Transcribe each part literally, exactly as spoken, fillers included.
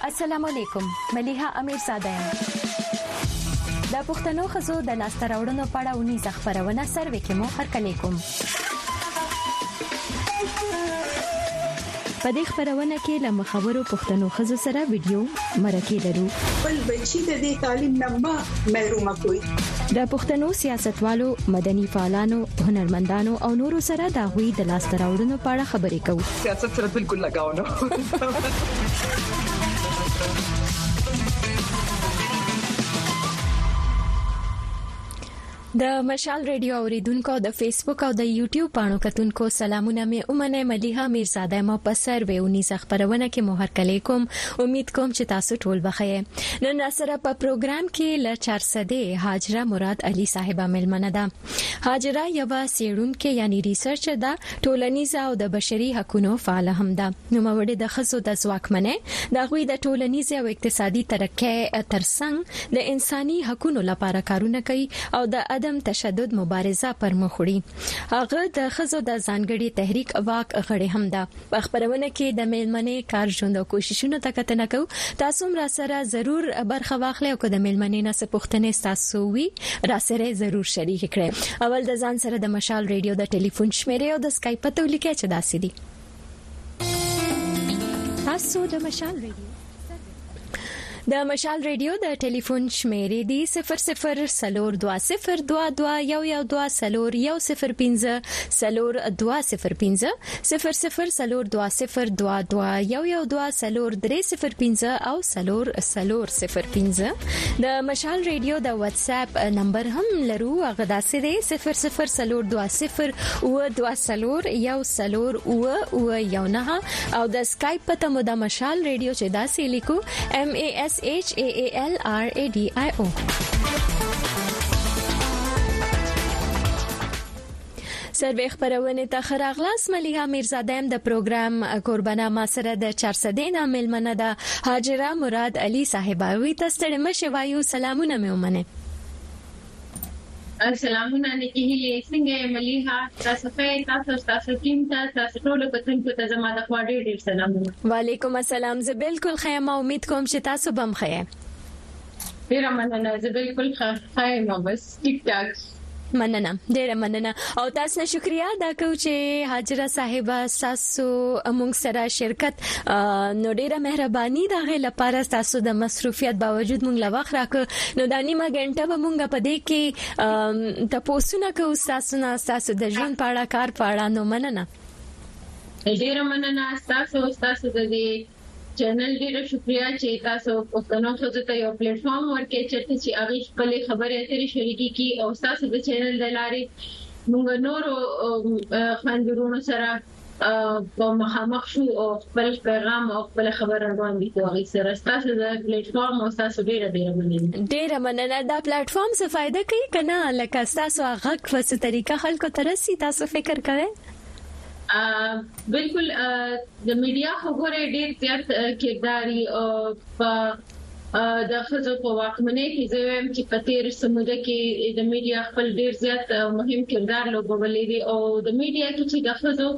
السلام علیکم ملیحه امیرزاده یم د پښتنو خزو د لاسته راوړنو په اړه ونی ځخپرونه سروې کې مو هرکلی کوم په دې خبرونه کې له مخاورو پښتنو خزو سره ویډیو مرکه لرو بل بچی د دې تعلیم نه محروم کوي د پښتنو سیاستوالو مدني فعالانو هنرمندانو او نورو سره د غوي د لاسته راوړنو په اړه خبرې کوو سیاست سره بالکل لگاو نه د مشال ریډیو اوریدونکو د فیسبوک او د یوټیوب پاڼو کتونکو سلامونه مې اومنه ملیحه میرزاده ما په سروې ونی خبرونه کې مو هرکلی کوم امید کوم چې تاسو ټول بخیر نن سره په پروګرام کې ل چار سده هاجره مراد علي صاحب ملمنه ده هاجره یو سیړونکو یعنی ریسرچ ده ټولنیزه او د بشري حقوقو فعال هم ده نو موږ د خصو د ځواکمنه د غوي د ټولنیزه او اقتصادي ترقۍ ترڅنګ د انساني حقوقو لپاره کارونه کوي او د عدم تشدد مبارزه پر مخ وړي هغه د خزو د ځانګړي تحریک واک غړي هم ده په خبرونه کې د میلمنې کار ژوند او کوششونو ته کتنه کو تاسو را سره ضرور برخه واخلئ او د میلمنې نه څه پوښتنه تاسو وی را سره ضرور شریک کړئ اول د ځان سره د مشال ریډیو د ټلیفون شمیره او د اسکایپ ته ولیکئ چې داسې دي تاسو د مشال ریډیو د مشال ریډیو د ټلیفون شمیرې دی صفر صفر سلور دوا صفر دوا دوا یو یو دوا سلور یو صفر پنځه سلور دوا صفر پنځه صفر صفر سلور دوا صفر دوا دوا یو یو دوا سلور درې صفر پنځه او سلور سلور صفر پنځه د مشال ریډیو د واتس اپ نمبر هم لرو هغه داسې دی صفر صفر سلور دوا صفر او دوا سلور یو سلور او او یو نه او د اسکایپ په تمو د مشال ریډیو چې داسې لیکو ام ا اس H A A L R A D I O سروې خبرونه ته خراغلاس ملیحه میرزاده د پروګرام قربانه ما سره د چار سده نه ملمنه ده هاجره مراد علي صاحبہ وی تاسو ته مشه وایو سلامونه مې ومنه سلامونه نکي هلي څنګه ملیحه تاسو په تاسو تاسو ټیم ته تاسو ټول کتونکو ته زما د خوا ډېر ډېر سلامونه وعلیکم السلام زه بالکل خیر امید کوم چې تاسو بم خیر ډیر مننه زه بالکل خیر ما بس ټیک ټاک مننه ډیره مننه او تاسو نه شکریا دا کو چې حاجره صاحبہ تاسو موږ سره شرکت نو ډیره مهرباني دا غي لپاره تاسو د مصروفیت باوجود موږ لوخ راک نو د نیمه غنټه به موږ په دې کې تاسو نه کو تاسو نه تاسو د ژوند په اړه کار په اړه نو مننه ډیره مننه تاسو تاسو د دې چینل ډیره شکریا چې تاسو پښتنو خزو ته یو پلیټ فارم ورکړئ چې هغه خپل خبرې اترې شریکي کی او تاسو د چینل د لارې موږ نورو خاندرونو سره په مخامخ شو او خپل پیغام او خپل خبره وړاندې کوو سره تاسو د پلیټ فارم او تاسو ډیره ډیره مننه ډیره مننه دا پلیټ فارم څه فائدہ کوي کنه لکه تاسو هغه په څه طریقه خلکو ترسي تاسو فکر کوئ بالکل د میډیا خبره ډېر زیات کرداري او په د خزو په واکمنۍ کې زویم چې په تیر سموده کې د میډیا خپل ډېر زیات مهم کردار لوبولی دی او د میډیا کې چې د خزو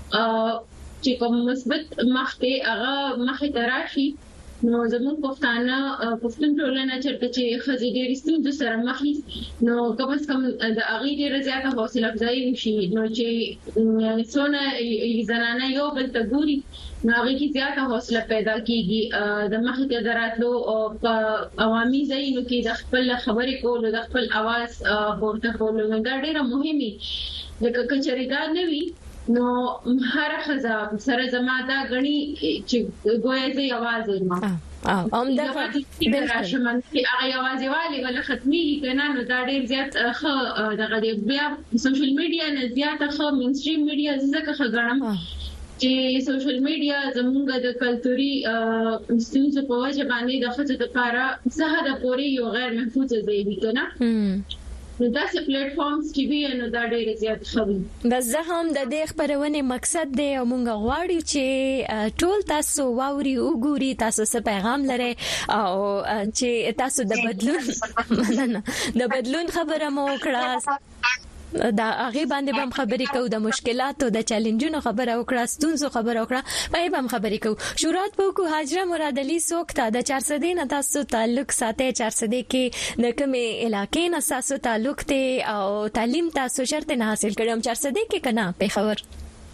چې کوم مثبت مخته هغه مخه تراشي نو زموږ پښتانه پښتون ټولنه چې خزي ډېر ستونزې سره مخ دي نو کوم کم د اغي ډېر زیاته حوصله افزایی وشي نو چې څونه زنانه یو بل ته ګوري نو هغه کې زیاته حوصله پیدا کیږي د مخ کې دراتلو او په عوامي ځایونو کې د خپل خبرې کولو د خپل आवाज پورته کولو دا ډېر مهمه لکه کچري دا نه وي نو هر خزا سره زما دا غني چې ګویا دې आवाज یې ام دا د راشمن چې هغه आवाज والی ولا ختمي کنه نو دا ډېر زیات خو دغه بیا سوشل میډیا نه زیات خو مینستریم میډیا زکه خغړم چې سوشل میډیا زموږ د کلتوري ستونزو په وجه باندې د خځو لپاره څه د پوري یو غیر محفوظ ځای دی کنه نو دا څه پلیټ فارمز کې وی نو دا ډېر زیات خبري بس زه هم د دې خبرونه مقصد دی او مونږ غواړو چې ټول تاسو واوري او ګوري تاسو څه پیغام لري او چې تاسو د بدلون د بدلون خبره مو کړه دا هغه باندې هم خبرې کوو د مشکلاتو د چیلنجونو خبره وکړه ستونزو خبره وکړه په هم خبرې کوو شروعات وکړو. حاجره مراد علي څوک ته د چار سدې نه تاسو تعلق ساتي چار سدې کې د کومې علاقې نه تاسو تعلق ته او تعلیم تاسو شرط نه حاصل کړم چار سدې کې کنه په خبر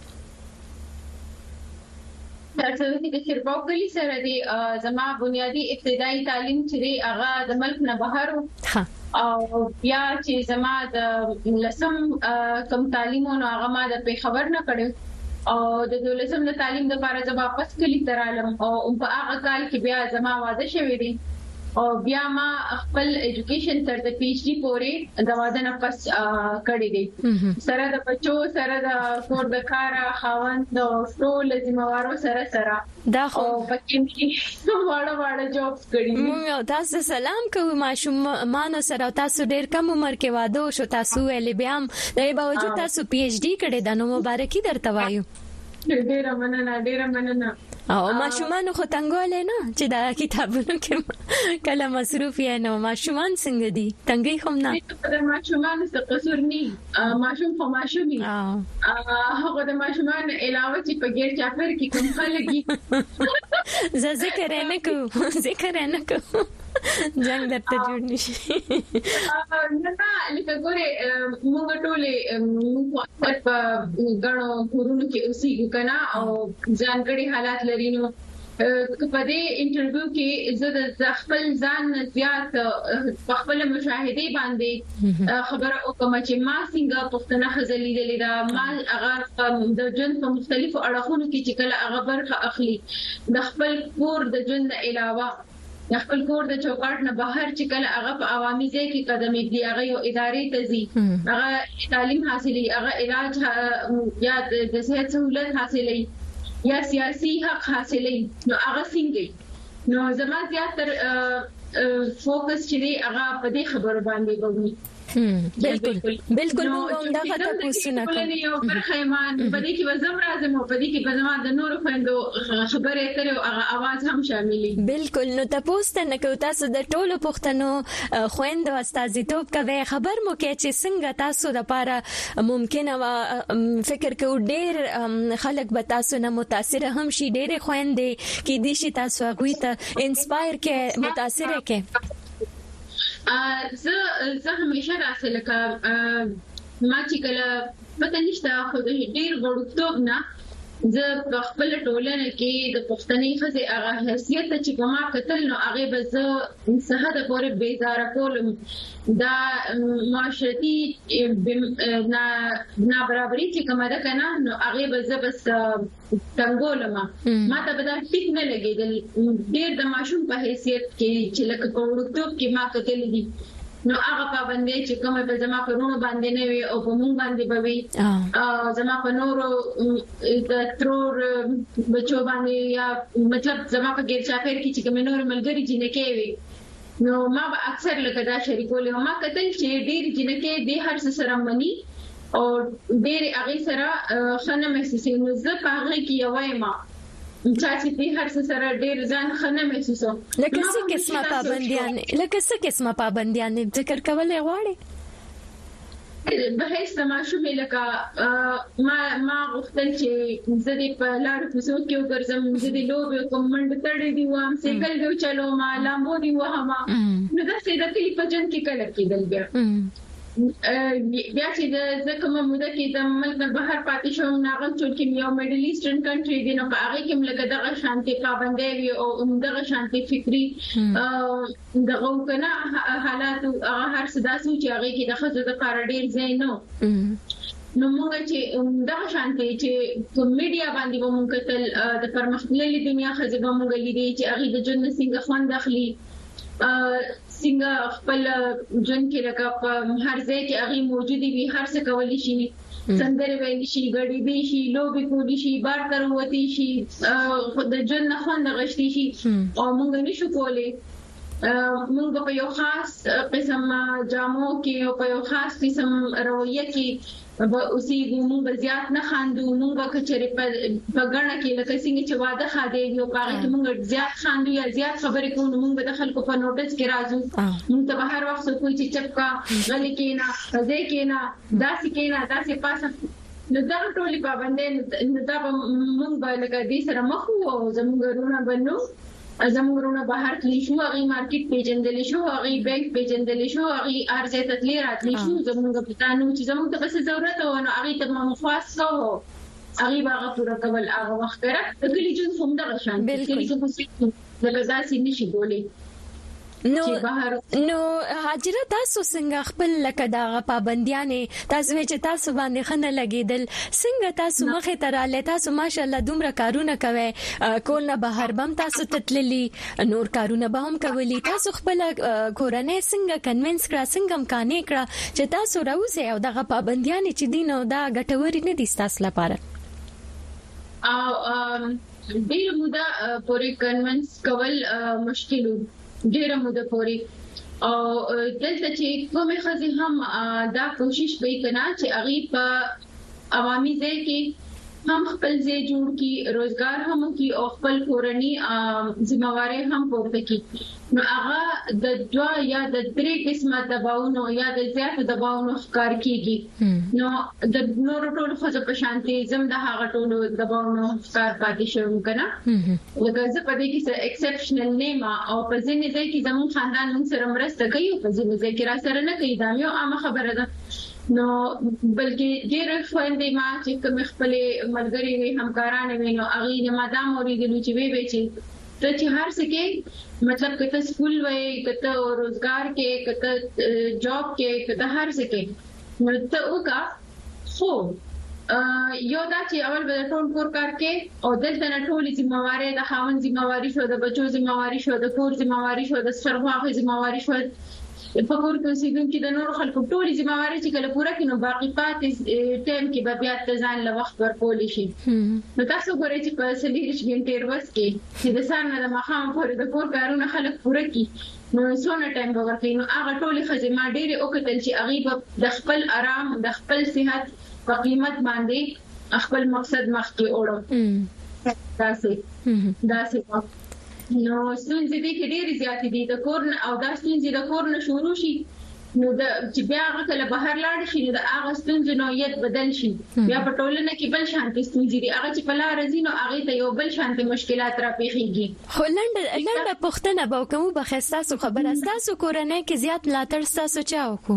چار سدې کې خیرباو کلی سره دی زما بنیادی ابتدایي تعلیم چې هغه د ملک نه بهر ها او بیا چې زما د لسم کم تعلیمونو هغه ما د په خبر نه کړو او د دولسم د تعلیم د لپاره زما واپس کلی ترالم او په هغه کال کې بیا زما واده شوی دی او بیا ما خپل এডوকেশন تر د پی ایچ ډي پورې د واده نه پس کړی دی سره د بچو سره د کور د کار خاوند د ټول ذمہوارو سره سره دا خو پکې واړه واړه جابس کړی مو تاسو سلام کوم ماشوم مانو سره تاسو ډیر کم عمر کې واده شو تاسو ویلې بیا هم د باوجود تاسو پی ایچ ډي کړی د نو مبارکي درته وایو ډیر مننه ډیر مننه او ماشومان خو تنګول نه چې دا کتابونو کې کله مصروف یې نو ماشومان څنګه دي تنګي هم نه د ماشومان څه قصور نه ماشوم خو ماشومي هغه د ماشومان علاوه چې په ګیر چاپر کې کوم خلګي ز ذکر نه کو ذکر نه کو جنگ درته جوړ نشي نه نه لکه ګوره موږ ټول موږ په غنو کورونو کې اوسېږو کنه او ځانګړي حالات لري نو په دې انټرویو کې زه د خپل ځان زیات په خپل مشاهده باندې خبره وکم چې ما څنګه پښتنه خزلې دي دا ما هغه د جن په مختلفو اړخونو کې چې کله هغه برخه اخلي د خپل کور د جن علاوه خپل کور د چوکاټ نه بهر چې کله هغه په عوامي ځای کې قدم ایږدي هغه یو ادارې ته ځي هغه تعلیم حاصلي هغه علاج یا د صحت سہولت حاصلي یا سیاسي حق حاصلي نو هغه څنګه نو زما زیاتر فوکس چې هغه په دې خبرو باندې وګوري بالکل بالکل موږ هم دا غته پوښتنه کوو یو برخه ایمان په دې کې وزم راځم په دې کې بزما د نور خويندو خبرې ترې او هغه आवाज هم شاملې بالکل نو تاسو نه کو تاسو د ټولو پښتنو خويندو استازیتوب کوي خبر مو کې چې څنګه تاسو د لپاره ممکن و فکر کو ډېر خلک به تاسو نه متاثر هم شي ډېر خويندې کې دي چې تاسو هغه ته انسپایر کې متاثر کې زه زه همیشه راځم لکه ما چې کله پته نشته خو د ډیر وړوکتوب نه زه په خپل ټولنه کې د پښتني خزي هغه حیثیت چې په ما کتل نو هغه به زه صحت پورې بیزاره کولم دا معاشرتي نه نه برابرۍ چې کومه ده کنه نو هغه به زه بس څنګه ما ته به دا ټیک نه لګیدل ډیر د ماشوم په حیثیت کې چې لکه په وړوکتوب کې ما کتل دي نو هغه پابندۍ چې کومه په زما په رونو باندې نه وي او په مونږ باندې به وي زما په نورو د ترور بچو باندې یا مطلب زما په ګیر چاپیر کې چې کوم نور ملګری جنکې وي نو ما به اکثر لکه دا شریکول ما کتل چې ډیر جنکې د هر څه سره مني او ډیر هغه سره خنه محسوسي نو زه په هغه کې یوای ما چې په هر څه سره ډیر ځان خنه محسوسو لکه څه قسمه پابندیان لکه څه قسمه پابندیان ذکر کولای غواړي به هیڅ ماشومې لکه ما ما غوښتل چې زه دې په لار کوڅو کې وګرځم زه دې لوبې کوم منډه تړې دي وام سایکل دی چلو ما لامبو دی وهما نو دا څه د کلی په جن کې کله کېدل بیا بیا چې د زکه موده کې د ملک بهر پاتې شوم ناغم ټول کې یو میډل ایسټرن کنټری دی نو په هغه کې ملګری دغه شانتي پابندۍ وي او دغه شانتي فکری دغه کنه حالات هغه هر څه داسې چې هغه کې د خزو د کار ډیر ځای نو نو موږ چې دغه شانتي چې په میډیا باندې موږ کتل د پرمختللي دنیا خزو به موږ لیدي چې هغه د جن څنګه خوان داخلي څنګه خپل جن کې لکه په هر ځای کې هغه موجودي وي هر څه کولی شي سندره ویل شي غړي دي شي لوبي کولی شي بار تر وتی شي د جن نه خوند غشتي شي او موږ نشو کولای موږ په یو خاص قسم جامو کې او په یو خاص قسم رویه کې به اوسې موږ زیات نه خاندو موږ کچري په غړنه کې لکه څنګه چې واده خاده یو پاره کې موږ زیات خاندو یا زیات خبرې کوو موږ د خلکو په نوټس کې راځو موږ ته هر وخت کوئی چې چپکا غلي کې نه ځکه کې نه داسې کې نه داسې پاسه نو دا ټولې پابندې نو دا موږ به لکه دې سره مخ وو زموږ ورونه بنو زموږ ورونه بهر تللی شو هغه مارکیټ پیژندل شو هغه بانک پیژندل شو هغه ارزه تدلی راتلی شو زموږ پټانو چې زموږ ته بس ضرورت و نو هغه ته مخواص سو هغه باغ پورا کول هغه وخت را د کلی جون هم دا شان کلی چې خو دغه ځاسي نشي بولی نو نو حاجره تاسو څنګه خپل لکه دا پابندیانه تاسو چې تاسو باندې خنه لګیدل څنګه تاسو مخه تراله تاسو ماشاءالله دومره کارونه کوي کول نه بهر بم تاسو تتللی نور کارونه به هم کوي تاسو خپل کورنۍ څنګه کنوینس کړه څنګه امکانې کړه چې تاسو راوځي او دغه پابندیانه چې دین او دا ګټوري نه دي تاسو لپاره او ډیر مودا پورې کنوینس کول مشکل ډیره موده پوري او دلته چې کومه خزي هم دا کوشش کوي کنا چې اغي په عوامي ځای کې هم خپل ځای جوړ کی روزګار هم کی او خپل کورنۍ ذمہواری هم پورته کی نو هغه د دوا یا د درې قسمه دباونو یا د زیات دباونو ښکار کیږي نو د نور ټولو خزه په شانتي زم د هغه ټولو دباونو ښکار پاتې شوم کنه لکه زه په دې کې څه ایکسپشنل نیما او په ځینې ځای کې زمون خاندان موږ سره مرسته کوي په ځینې ځای کې را سره نه کوي دا یو عامه خبره ده نو بلکې ډېر خويندې ما چې کوم خپل ملګری وي همکاران وي نو اغي نه مادام اوریدلو چې وی وی چې ته چې هر څه کې مطلب کته سکول وای کته روزګار کې کته جاب کې کته هر څه کې نو ته وکا خو یو دا چې اول به ټول کور کار کې او دلته نه ټولې ذمہواری د خاوند ذمہواری شو د بچو ذمہواری شو د کور ذمہواری شو د سرغواغي ذمہواری شو په کور کې اوسېدونکو د نور خلکو ټولې ذمہواری چې کله پوره کینو باقي پاتې ټیم کې به بیا ځان له وخت ورکول شي نو تاسو ګورئ چې په سلیریش ګنټې ورځ کې چې د سار نه د مخام پورې د کور کارونه خلک پوره کړي نو څونه ټایم به ورکړي نو هغه ټولې خزمه ډېرې وکړل چې هغه د خپل آرام د خپل صحت په قیمت باندې خپل مقصد مخکې وړو داسې داسې نو ستونزې دي کې ډېری زیات دي د کور او دا ستونزې د کور نه شروع شي نو د چې بیا هغه کله بهر لاړ شي نو د هغه ستونزې نوعیت بدل شي بیا په ټولنه کې بل شانتي ستونزې دي هغه چې په لار راځي نو هغه ته یو بل شانتي مشکلات را پیښیږي هولند لنډه پښتنه به کوم بخښتا سو خبره تاسو کورنۍ کې زیات ملاتړ تاسو چاو کو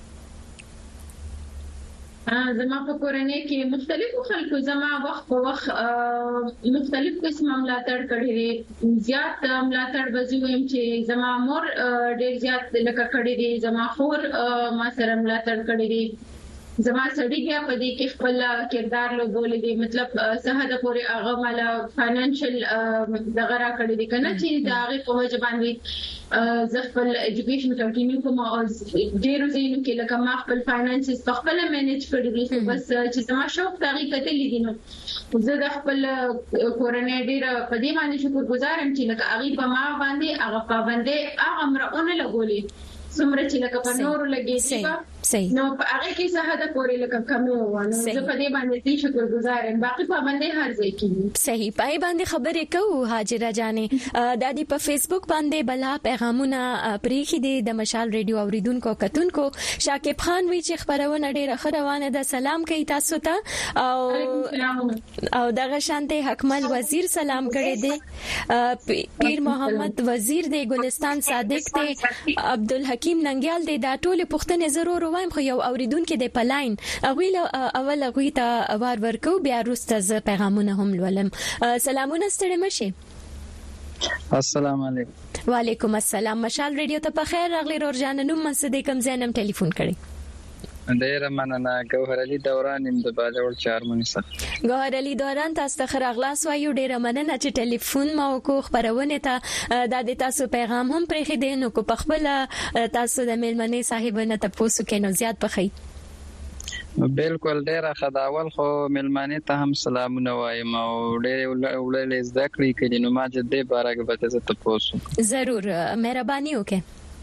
زما په کورنۍ کې مختلفو خلکو زما وخت په وخت مختلف قسم ملاتړ کړی دي زیات ملاتړ وزویم چې زما مور ډېر زیات لکه کړی دي زما خور ما سره ملاتړ کړی دي زما سړی بیا په دې کې خپل کردار لوبولې دي مطلب صحه د پورې هغه مال فاینانشل دغه را کړی دي کنه چې دا هغه په وجه باندې زه خپل ایجوکیشن کنټینیو کوم او ډېر زینو کې لکه ما خپل فاینانسز په خپل مینیج کړی دي بس چې زما شوق طریقې ته لیدي نو زه د خپل کورنۍ ډېر په دې باندې شکرګزار یم چې لکه هغه په ما باندې هغه پابندې هغه مرونه لګولې څومره چې لکه په نورو لګېږي نو په هغه کې صحه د پورې لکه کمی وونه زه په دې باندې دې شکرګزار یم باقي پابندې هر ځای کې صحیح پای باندې خبرې کوو حاجره جانې د دې په فیسبوک باندې بلا پیغامونه پریخي دي د مشال ریډیو اوریدونکو کتونکو شاکب خان وی چې خبرونه ډېره خروانه ده سلام کوي تاسو ته او او دغه شانته حکمل وزیر سلام کړي دي پیر محمد وزیر دی ګلستان صادق دی عبدالحکیم ننګیال دی دا ټول پښتنه ضرور وایم خو یو اوریدونکو د پلاین اول اول غوي ته وار ورکو بیا وروسته پیغامونه هم ولم سلامونه ستړي مشه السلام علیکم وعلیکم السلام مشال ریډیو ته په خیر راغلی رورجان نوم مسدې کم زینم ټلیفون کړي ډیر مننه ګوهر علي دوران د باجوړ چارمنی سره ګوهر علي دوران تاسو ته خراغلاس وایو ډیر مننه چې ټلیفون ما وکړو خبرونه ته د تاسو پیغام هم پرې خې دین کو په خپل تاسو د میلمنې صاحبانه تاسو کې نو زیات بخي بالکل ډیر خداول خو میلمنې ته هم سلامونه وایم او ډیر ولې ذکر کړي نو ما جدي بارګه به تاسو ته پوسو ضرور مهرباني وکړئ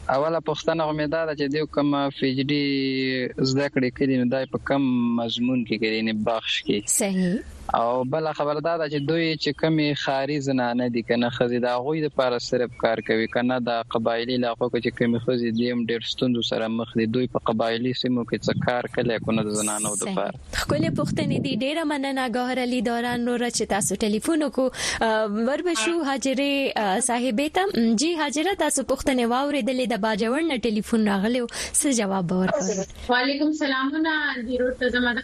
اوله پښتنه امیده ده چې دیو کوم پی ایچ ډي زده کړې کړي نو دای په کم مضمون کې کړي نه بخش کې صحیح او بل خبر ده چې دوی چې کمی خاري زنانه دي کنه خزي دا غوي د لپاره صرف کار کوي کنه د قبایلی علاقو کې چې کمی خزي دیم ډېر ستوندو سره مخ دي دوی په قبایلی سیمو کې څه کار کوي کنه د زنانو د لپاره خپل پښتنې دي ډېر مننه ګوهر علي دوران نور چې تاسو ټلیفون کو وربشو حاجره صاحبې ته جی حاجره تاسو پښتنې واورېدلې د باجوړ نه ټلیفون راغلو څه جواب ورکړ وعلیکم سلامونه د روټ زماده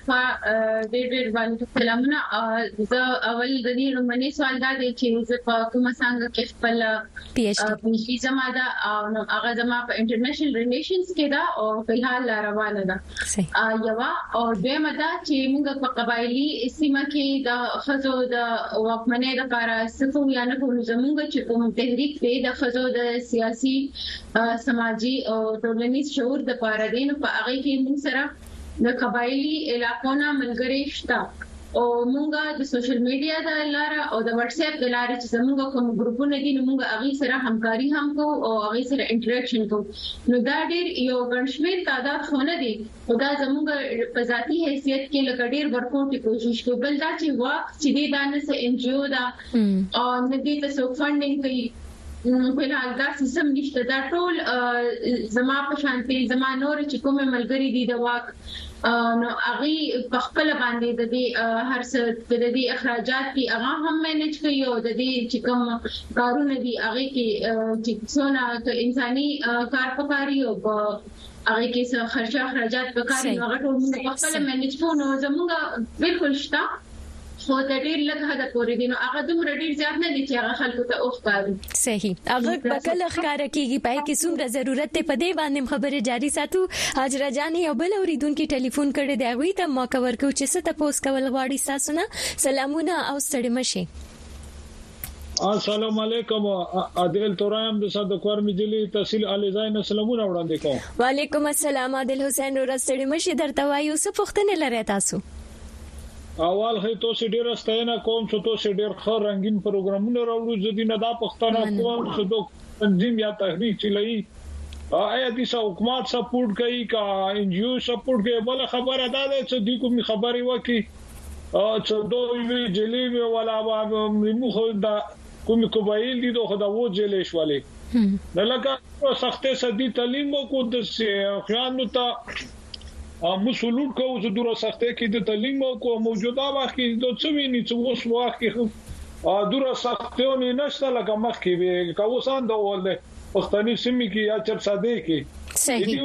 ډېر ډېر باندې سلامونه زه اول د دې رومني سوال دا دی چې زه په کومه څنګه کې خپل پی ایچ ډي زماده او هغه زما په انټرنیشنل ریلیشنز کې دا او په حال روانه ده یو او دویمه دا چې موږ په قبایلی سیمه کې د خزو د واکمنۍ لپاره څه یا نه کوو زموږ چې کوم تحریک دی د خزو د سیاسي سماجی او ټولنیز شعور د لپاره دی نو په هغه کې موږ سره د قبایلی علاقو نه ملګری شته او مونږه د سوشل میډیا د لارې او د واتس اپ د لارې چې زموږ کوم ګروپونه دي نو مونږ هغه سره همکاري هم کوو او هغه سره انټریکشن کوو نو دا ډېر یو ګڼشمیر تعداد خونه دي او دا زموږ په ذاتی حیثیت کې لکه ډېر ورکوټي کوشش کوي بل دا چې وخت چې دی دا نه ان جی او دا او نه دي ته فندینګ کوي په حال دا سیستم نشته دا ټول زما په شانتي زما نور چې کومه ملګری دي د واک نو هغه په خپل باندې د دې هر څه د دې اخراجات دي هغه هم مینج کوي او د دې چې کوم کارونه دي هغه کې چې څونه انساني کار پکاري او هغه کې څه خرچ اخراجات پکاري هغه ټول په خپل مینج کوو نو زموږ بالکل شته خو د ډېر لږ هدا پورې دي نو هغه دومره ډېر زیات نه دي چې هغه خلکو ته اوښکاري صحیح هغه بکل ښکار کیږي پای کې څومره ضرورت ته پدې باندې خبره جاری ساتو حاجره جان یو بل اوریدونکو ټلیفون کړي دی غوي ته موقع ورکو چې څه تاسو کول غواړي تاسو نه سلامونه او ستړي مشه السلام علیکم عادل تورایم د صد کورمی جلی تحصیل الیزاین سلامونه وړاندې کوم وعلیکم السلام عادل حسین ورستړي مشه درته وایو څه پوښتنه لري تاسو اول خې تاسو ډیر ستاینه کوم چې تاسو ډیر ښه رنگین پروګرامونه راوړو ځدی نه دا پښتنه کوم چې دوه تنظیم یا تحریک چلایي آیا د حکومت سپورټ کوي کا ان جی او سپورټ کوي بل خبره ده چې د کوم خبري وکي چې دوی وی جلی ولا مو خو دا کوم قبایل دي دوه دا و جلی شوالې نه لکه سختې سدي تعلیم کو د خیانو ته مسولون کو چې دوره سختې کې د تعلیم او موجوده وخت کې د څویني چې اوس وخت کې دوره سختونه نشته لکه مخ کې به کاوسان د ولله پښتني سیمې کې یا چر ساده کې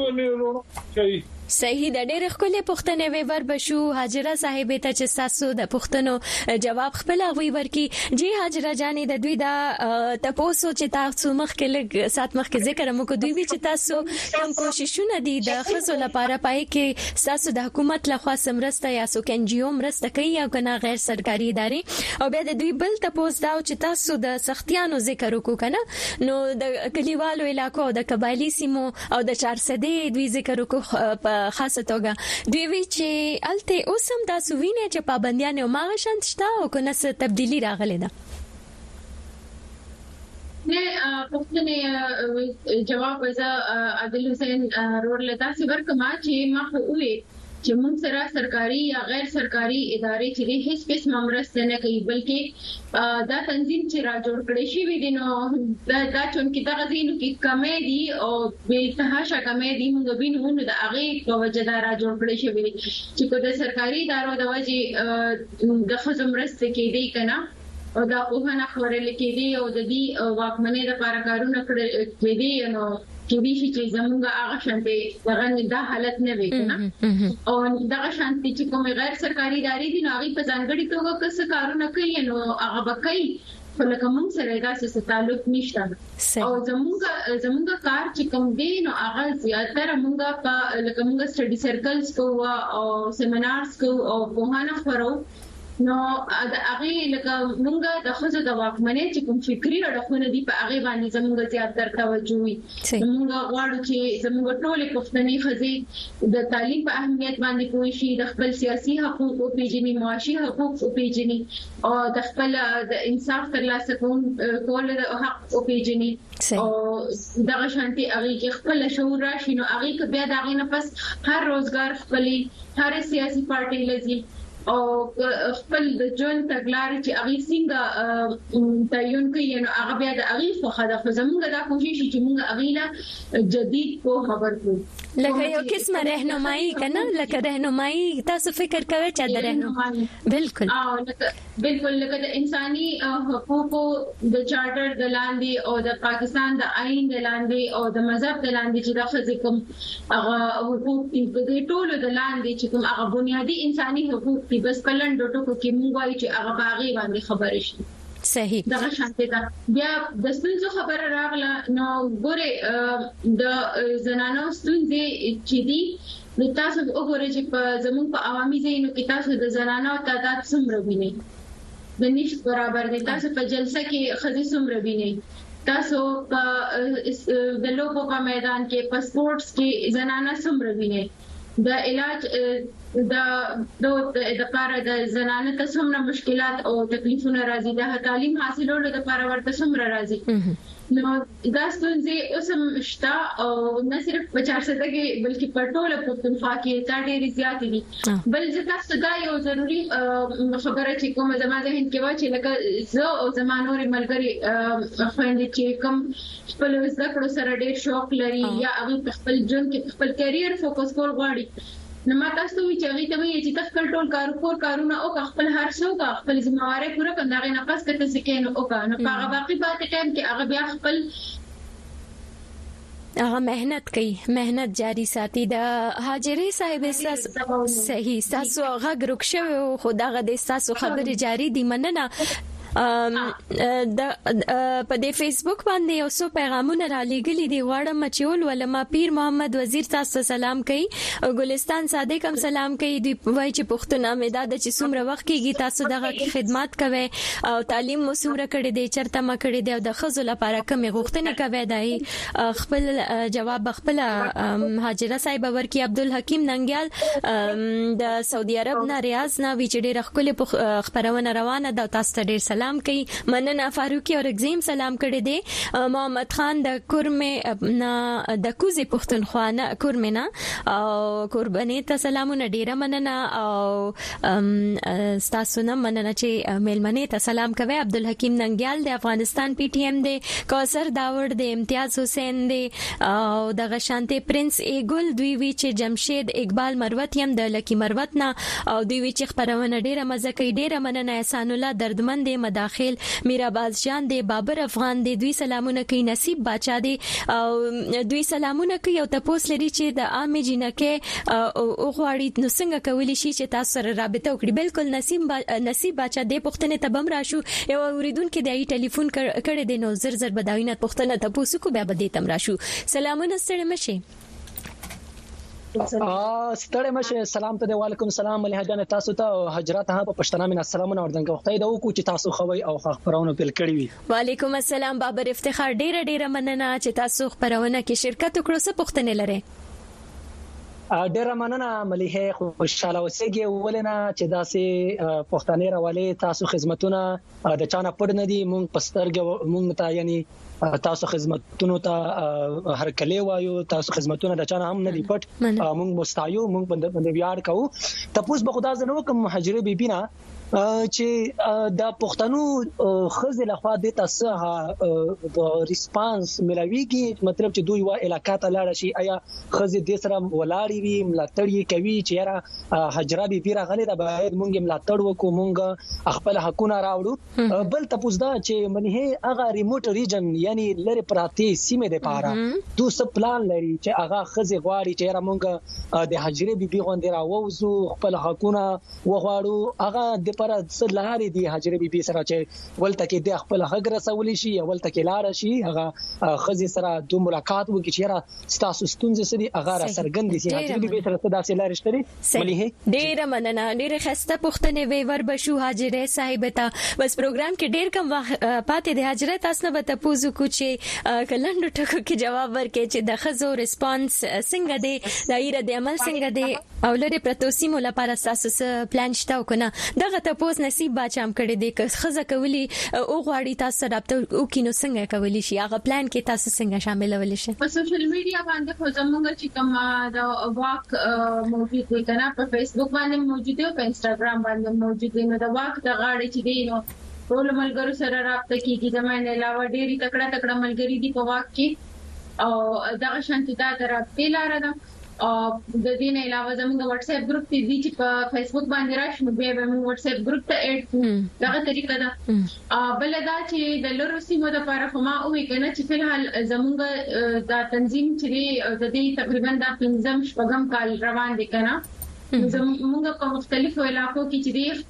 صحیح صحیح د ډېر خپل پښتنې ویور بشو حاجره صاحب ته چې تاسو د پښتنو جواب خپل غوي ورکی جی حاجره جانې د دوی دا تاسو چې تاسو مخ کې لګ سات مخ کې ذکر مو کو دوی چې تاسو کوم کوششونه دي د خزو لپاره پای کې تاسو د حکومت لخوا سمرسته یا سو کین جی او مرسته کوي او کنه غیر سرکاري ادارې او بیا د دوی بل تاسو دا چې تاسو د سختیانو ذکر وکړو کنه نو د کلیوالو علاقو د قبایلی سیمو او د چارسدې دوی ذکر وکړو خاصه توګه دوی وی چې الته اوسم تاسو وینئ چې پابندیان او ماغه شانت شته او کنه څه تبدیلی راغله ده نه پښتنه جواب وځه عادل حسین روړ لتا سی ورکما چې ما خو وې چې موږ سره سرکاري یا غیر سرکاري ادارې چې هیڅ قسم مرسته نه کوي بلکې دا تنظیم چې را جوړ کړی شي وي نو دا دا چې دا غزینو کې کمیډي او به تهاشا کمیډي موږ وینو د هغه په وجه دا را جوړ کړی شي وي چې کو د سرکاري ادارو د وجه د خزم مرسته کېدی کنه او دا په هغه خبرې لیکلي او د دې واکمنۍ لپاره کارونه کړی نو کې دي چې زموږه هغه شانتي دغه د حالت نه وي کنه او دغه شانتي چې کوم غیر سرکاري ادارې دي نو هغه په ځانګړي توګه څه کارونه کوي نو هغه بکای لکه موږ سره دا څه تعلق نشته او زموږه زموږه کار چې کوم دی نو هغه زیاتره موږ په لکه موږ سټډي سرکلز کوو او سیمینارز کوو او په هغه خبرو نو د هغه لکه مونږه د خزو د واکمنۍ چې کوم فکری اړخونه دي په هغه باندې زموږ زیات تر توجه وي مونږ غواړو چې زموږ ټولې پښتني خزې د تعلیم په اهمیت باندې کوی شي د خپل سیاسي حقوق او پیژني معاشي حقوق او پیژني او د خپل د انصاف ترلاسه کول حق او پیژني او دغه شانتي هغه کې خپل شعور راشي نو هغه کې بیا دغه نه پس هر روزګار خپلې هر سیاسي پارټي لذي او خپل د جون تګلارې چې هغه څنګه تعین کوي نو هغه بیا د هغه په خاطر زموږ دا کوشش چې موږ هغه لا جدید کو خبر کو لکه یو قسمه راهنمایي کنه لکه راهنمایي تاسو فکر کوئ چې د راهنمایي بالکل او بالکل لکه د انساني حقوقو د چارټر د لاندې او د پاکستان د آئین د لاندې او د مذهب د لاندې چې د خځې کوم هغه حقوق دي د ټولو د لاندې چې کوم هغه بنیادی انساني حقوق دي بس کلن ډوټو کې موږ وایو چې هغه باغی باندې خبرې شي صحیح دا شانته دا بیا د ستونزو خبره راغله نو ګوره د زنانو ستونزې چې دي نو تاسو وګورئ چې په زموږ په عوامي ځایونو کې تاسو د زنانو تعداد څومره وینئ د نشټ برابر دي تاسو په جلسه کې خځې څومره وینئ تاسو په د لوبو په میدان کې په سپورتس کې زنانه څومره وینئ د علاج د د لپاره د زنانه ته څومره مشکلات او تکلیفونه راځي د تعلیم حاصلولو لپاره ورته څومره راځي نو دا ستونزې اوس هم شته او نه صرف په چارسده کې بلکې په ټوله پښتونخوا کې دا ډېرې زیاتې دي بل ځکه دا یو ضروري خبره چې کومه زما ذهن کې و چې لکه زه او زما نورې ملګري خویندې چې کوم خپل زده کړو سره ډېر شوق لري یا هغه خپل ژوند کې خپل کیریر فوکس کول غواړي نو ما تاسو وی چې هغه ته وی چې خپل ټول کار کور کارونه او خپل هر څه او خپل ذمہواری پوره کړه نه پاس کته سکین او کنه په هغه باقي پاتې ټایم کې هغه بیا خپل هغه مهنت کوي مهنت جاری ساتي د حاجري صاحب اساس صحیح تاسو هغه ګروک شوی خو دغه د تاسو خبره جاری دي مننه ام د په دې فیسبوک باندې یو څو پیغامونه را لېږلي دي غواړم چې ول ولما پیر محمد وزیر تاسو سلام کوي ګلستان صادق هم سلام کوي دوی وایي چې پښتون امداد چې څومره وخت کېږي تاسو دغه خدمات کوي او تعلیم مو څومره کړی دی چرته ما کړی دی او د خزو لپاره کوم غوښتنه کوي دی خپل جواب خپل حاجره صاحب ورکی عبدالحکیم ننګیال د سعودي عرب نه ریاض نه وی چې ډېر خپل خبرونه روانه ده تاسو ته ډېر سلام کوي مننه فاروقي او رگزیم سلام کړی دی محمد خان د کورمه نه د کوزي پښتونخوا نه کورمه نه او قرباني ته سلامونه ډیره مننه او تاسو نه مننه چې میلمنه ته سلام کوي عبدالحکیم ننګیال د افغانستان پی ټی ایم دی کوثر داوړ دی امتیاز حسین دی او د غشانته پرنس ایګل دوی وی چې جمشید اقبال مروت یم د لکی مروت نه او دوی وی چې خبرونه ډیره مزه کوي ډیره مننه احسان الله دردمن دی مداخل میراباز جان دی بابر افغان دی دوی سلامونه کوي نصیب باچا دی او دوی سلامونه کوي او تاسو لري چې د عامه جنکه او غواړي نو څنګه کولی شي چې تاسو سره رابطه وکړي بالکل نصیب با... نصیب باچا دی پښتنه تبم راشو یو اوریدونکو د ټلیفون کړه دی نو زر زر بداوینه پښتنه تاسو کو بیا بده تم راشو سلامونه ستړي مشه ستړي مشه سلام ته وعلیکم السلام ملي جان تاسو ته حضرات ها په پښتنه من السلامونه وردنګ وختي دا کو چې تاسو خوي او خبرونه پیل کړی وي وعلیکم السلام بابر افتخار ډیره ډیره مننه چې تاسو خبرونه کې شرکت وکړو څه پښتنه لره ډیره مننه مليحه خوشاله اوسېږي ولنه چې داسې پښتنې راولې تاسو خدمتونه د چانه پړ نه دي مونږ پسترګ مونږ ته یعنی تاسو خدمتونو ته هر کله وایو تاسو خدمتونه د چانه هم نه دي پټ مونږ مستایو مونږ باندې ویاړ کوو تاسو به خدا زنه کوم حجره بیبینا چې د پښتنو خزه لخوا د تاسو ریسپانس ملويږي مطلب چې دوی وا علاقې ته لاړ شي آیا خزه د سره ولاړی وي ملاتړي کوي چې را حجره بي پیرا غلي د باید مونږ ملاتړ وکړو مونږ خپل حقونه راوړو بل تاسو دا چې منه هغه ریموټ ریجن یعنی لری پراتی سیمه د پاره دوی څه پلان لري چې هغه خزه غواړي چې را مونږ د حجره بي بي غوندې راوځو خپل حقونه وغواړو هغه د لپاره څه لارې دي حاجره بي بي سره چې ولته کې د خپل حق رسول شي ولته کې لار شي هغه خزي سره د ملاقات وکړي چې را ستاسو ستونزې سړي هغه را سرګند دي حاجره بي بي سره داسې لارې شته مليحه ډیر مننه ډیر خسته پښتنې وی ور بشو حاجره صاحب ته بس پروګرام کې ډیر کم پاتې د حاجره تاسو نه به تاسو کو چې کلند ټکو کې جواب ورکړي چې د خزو ریسپانس څنګه دی دایره د عمل څنګه دی او لري پروتوسی مو لپاره تاسو پلان شته او کنه دغه تاسو نصیب باچام کړی دی که خزه کولی او غواړي تاسو رابطه او کینو څنګه کولی شي هغه پلان کې تاسو څنګه شاملول شي په سوشل میډیا باندې خو زموږ چې کوم دا واک موجود دی کنه په فیسبوک باندې موجود دی او په انستګرام باندې موجود دی نو دا واک د غاړې چې دی نو ټول ملګرو سره رابطه کیږي زمونه علاوه ډېری تکړه تکړه ملګری دي په واک کې او دغه شانتي دا رابطه لاره ده او د دې نه علاوه زموږ واتس اپ ګروپ دی چې په فیسبوک باندې راشي نو بیا به موږ واتس اپ ګروپ ته اډ دغه طریقه ده بل دا چې د لورو سیمو د لپاره خو ما وی کنه چې فلحال زموږ دا تنظیم چې د دې تقریبا د پنځم شپږم کال روان دي کنه زموږ په مختلفو علاقو کې چې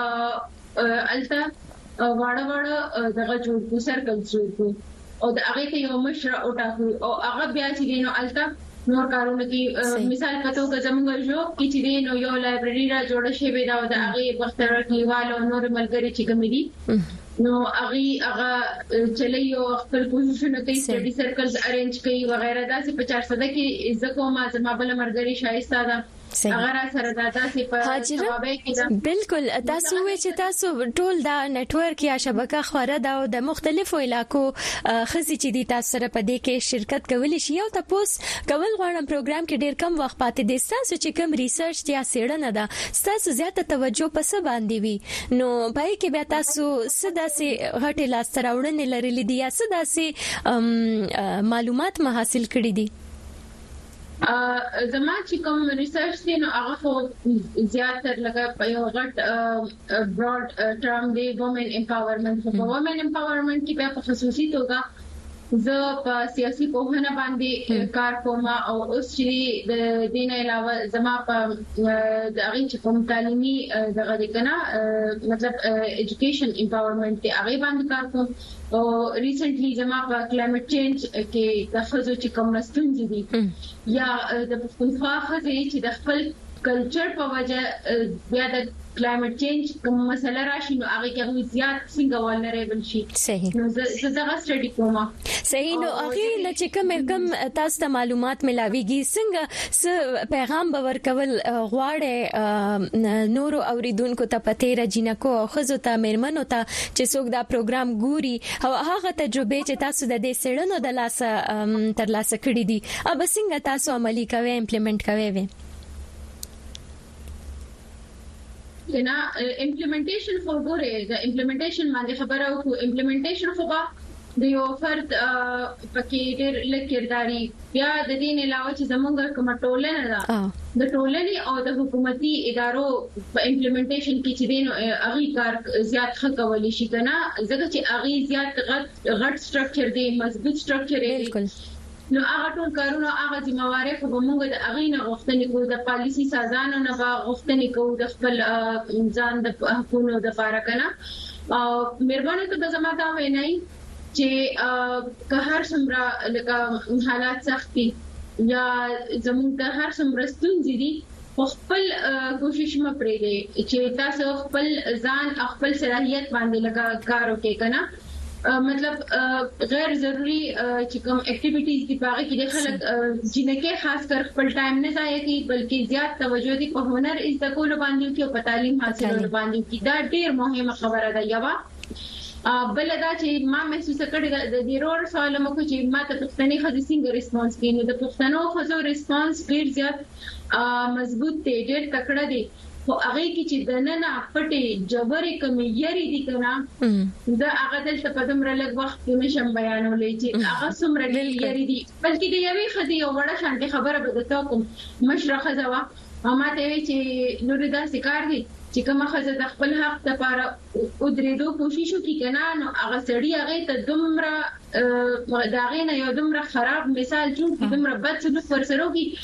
خپل الته واړه واړه دغه جوړ سرکل جوړ او د هغه ته یو مشر او ټاکو او هغه بیا چې نو الته نور کارونه کې مثال پتو که زموږ جو کې چې نو یو لایبرری را جوړ شوی دا د هغه بختر کلیوالو نور ملګری چې کوم دي نو هغه هغه چلیو خپل پوزیشن کوي سټډي سرکلز ارینج کوي وغیرہ دا چې په چار سده کې عزت کوم زما بل مرګري شایسته ده اگر سره دا تاسو په جوابای کې بالکل تاسو وې چې تاسو ټول دا نت ورک یا شبکه خوره دا د مختلفو علاقو خزي چې دي تاسو سره په دې کې شرکت کولی شي او تاسو کول غواړم پروګرام کې ډیر کم وخت پاتې دي تاسو چې کوم ریسرچ یا سیړنه ده تاسو زیاته توجه په څه باندې وي نو پای کې بیا تاسو سدا سي غټه لاس تراوړنې لري دي یا سدا سي معلومات ما حاصل کړي دي زما چې کوم ریسرچ دی نو هغه خو زیاتره لکه په یو غټ براډ ټرم دی وومن امپاورمنت په وومن امپاورمنت کې په خصوصي توګه زه په سیاسي پوهنه باندې کار کوم او اوس چې د دین علاوه زما په د هغه چې کوم تعلیمي دغه دی کنه مطلب ایجوکیشن امپاورمنت دی هغه باندې کار کوم او ریسنټلی زما په کلایمټ چینج کې د خزو چې کوم ستونزې دي یا د پښتونخوا خزې چې د خپل کلچر په وجه بیا د کلایمټ چینج کوم مسله راشي نو هغه کې زیات څنګه ولنریبل شي صحیح نو زه دا غوښتل کوم صحیح نو هغه نه چې کوم کوم تاسو ته معلومات ملاويږي څنګه س پیغام باور کول غواړي نورو اوریدونکو ته پته راجینکو او خزو ته مېرمنو ته چې څوک دا پروګرام ګوري او هغه تجربه چې تاسو د دې سړنو د لاسه تر لاسه کړی دي اب څنګه تاسو عملی کوي امپلیمنٹ کوي وي نه امپلیمنټیشن خو ګوره د امپلیمنټیشن باندې خبره وکړو امپلیمنټیشن خو به د یو فرد پکې ډېر لکیرداري بیا د دین علاوه چې زمونږ کومه ټولنه ده د ټولنې او د حکومتي ادارو په امپلیمنټیشن کې چې دین هغه کار زیات ښه کولی شي کنه ځکه چې هغه زیات غټ غټ سټرکچر دی مضبوط سټرکچر دی بالکل نو هغه ټول کارونه هغه ذمہواری خو موږ د هغه نه غوښتنې کوو د پالیسي سازانو نه غوښتنې کوو د خپل ځان د حقوقو د لپاره کنه او مهرباني ته زما دا وینای چې که هر څومره لکه حالات سختي یا زموږ ته هر څومره ستونزې دي خپل کوشش م پرې دي چې تاسو خپل ځان خپل صلاحيت باندې لګا کار وکړئ کنه مطلب غیر ضروری چې کوم اکټیویټیز دي پاره کې د خلک جنکه خاص کر خپل ټایم نه ضایع کوي بلکې زیات توجه دي په هنر از د کول باندې کې او په تعلیم حاصلولو باندې کې دا ډیر مهمه خبره ده یوا بل دا چې ما محسوس کړی د ډیرور سوال مو کو چې ما ته پښتني خدي څنګه ریسپانس کینو د پښتنو خزو ریسپانس ډیر زیات مضبوط دی ډیر تکړه دی خو هغه کې چې د نن پټي جبري کمی یری دي کنه دا هغه دلته په دمر لږ وخت کې نشم بیانولې چې هغه څومره یری دي بلکې د یوې خدي یو وړه شانتي خبره به تاسو کوم مشرخه ځوا ما ته وی چې نور دا سکار دي چې کومه خزه د خپل حق لپاره او درېدو کوشش وکړي کنه نو هغه سړی هغه ته دومره دا غینه یو دومره خراب مثال جوړ کړي دومره بد څه ورسره وکړي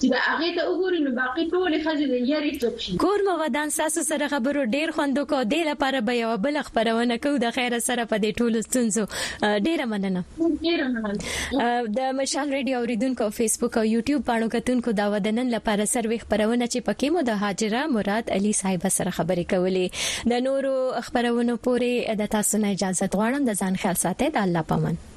چې دا هغه ته وګورئ نو باقي ټول خځې د یاري چوپ شي. کور مو ودان ساسو سره خبرو ډیر خوندو کو د لپاره به یو بل خبرونه کو د خیر سره په دې ټولو ستونزو ډیره مننه. ډیره مننه. د مشال ریډیو اوریدونکو فیسبوک او یوټیوب باندې کتونکو دا ودنن لپاره سروي خبرونه چې پکې مو د هاجره مراد علي صاحب سره خبرې کولې. د نورو خبرونو پورې د تاسو نه اجازه غواړم. د ځان خیال ساتئ. د الله پامان.